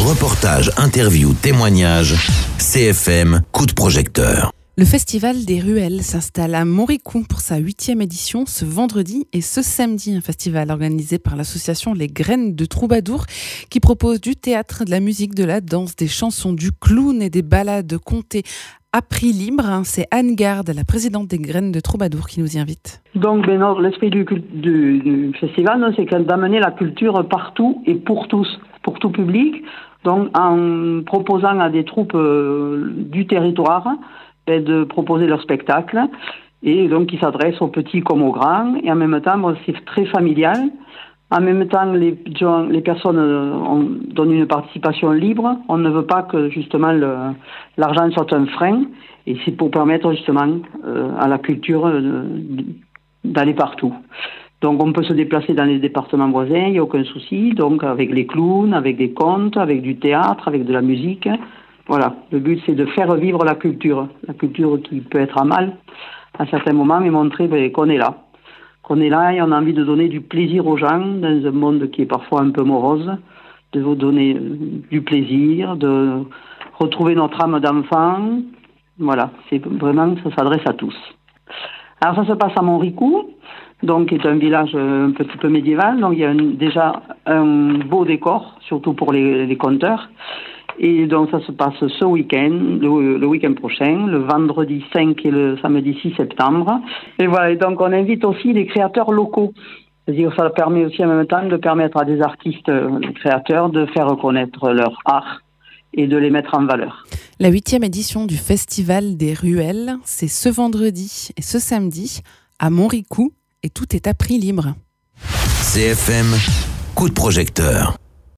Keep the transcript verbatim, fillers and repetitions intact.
Reportages, interviews, témoignages, C F M, coup de projecteur. Le Festival des Ruelles s'installe à Moricou pour sa huitième édition ce vendredi et ce samedi. Un festival organisé par l'association Les Graines de Troubadour qui propose du théâtre, de la musique, de la danse, des chansons, du clown et des ballades contées à prix libre. C'est Anne Garde, la présidente des Graines de Troubadour, qui nous y invite. Donc ben, non, l'esprit du, du, du festival, non, c'est d'amener la culture partout et pour tous, pour tout public. Donc en proposant à des troupes euh, du territoire de proposer leur spectacle, et donc qui s'adresse aux petits comme aux grands, et en même temps bon, c'est très familial. En même temps, les, gens, les personnes on donne une participation libre. On ne veut pas que justement le, l'argent soit un frein, et c'est pour permettre justement euh, à la culture euh, d'aller partout. Donc on peut se déplacer dans les départements voisins, il n'y a aucun souci, donc avec les clowns, avec des contes, avec du théâtre, avec de la musique. Voilà, le but c'est de faire vivre la culture, la culture qui peut être à mal à certains moments, mais montrer ben, qu'on est là, qu'on est là et on a envie de donner du plaisir aux gens dans un monde qui est parfois un peu morose, de vous donner du plaisir, de retrouver notre âme d'enfant. Voilà, c'est vraiment, ça s'adresse à tous. Alors ça se passe à Moricou, donc qui est un village un petit peu médiéval, donc il y a un, déjà un beau décor, surtout pour les, les conteurs. Et donc ça se passe ce week-end, le, le week-end prochain, le vendredi cinq et le samedi six septembre. Et voilà, et donc on invite aussi les créateurs locaux. C'est-à-dire ça permet aussi en même temps de permettre à des artistes des créateurs de faire reconnaître leur art et de les mettre en valeur. La huitième édition du Festival des Ruelles, c'est ce vendredi et ce samedi à Moricou et tout est à prix libre. C F M, coup de projecteur.